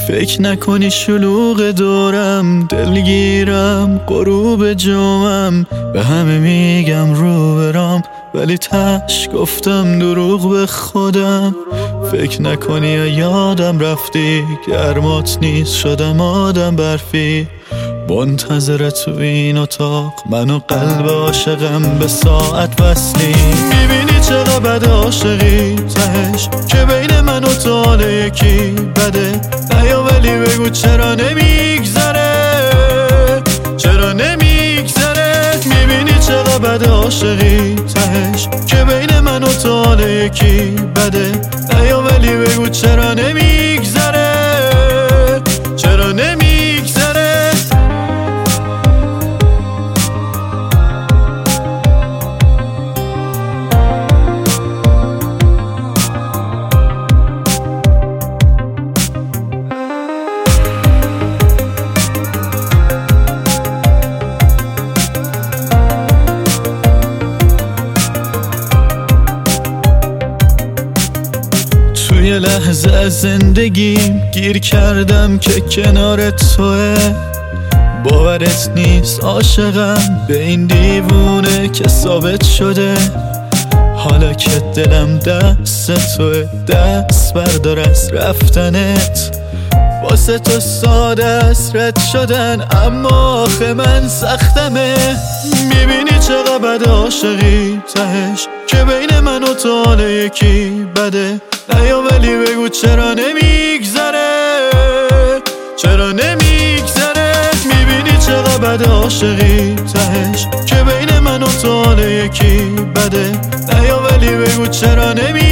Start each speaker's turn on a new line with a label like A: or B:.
A: فکر نکنی شلوغ دورم، دلگیرم غروب جمعم، به همه میگم رو برام ولی تش گفتم دروغ به خودم. فکر نکنی یادم رفتی، گرمات نیست شدم آدم برفی، منتظر تو این اتاق من و قلب عاشقم به ساعت وصلی. میبینی چقدر بد عاشقی تهش که بین من و تو حال یکی بده، نیا ولی بگو چرا نمیگذره، چرا نمیگذره. میبینی چقدر بد عاشقی تهش که بین من و تو حال یکی بده، نیا ولی بگو چرا نمیگذره، چرا نمیگذره. یه لحظه از زندگیم گیر کردم که کنار توه، باورت نیست عاشقم به این دیوونه که ثابت شده. حالا که دلم دست توه، دست بردار از رفتنت، واسه تو ساده است رد شدن اما آخه من سختمه. میبینی چقدر بد عاشقی تهش که بین من و تو حال یکی بده، نیا ولی بگو چرا نمیگذره، چرا نمیگذره. میبینی چقدر بد عاشقی تهش که بین من و تو حال یکی بده، نیا ولی بگو چرا نمیگذره.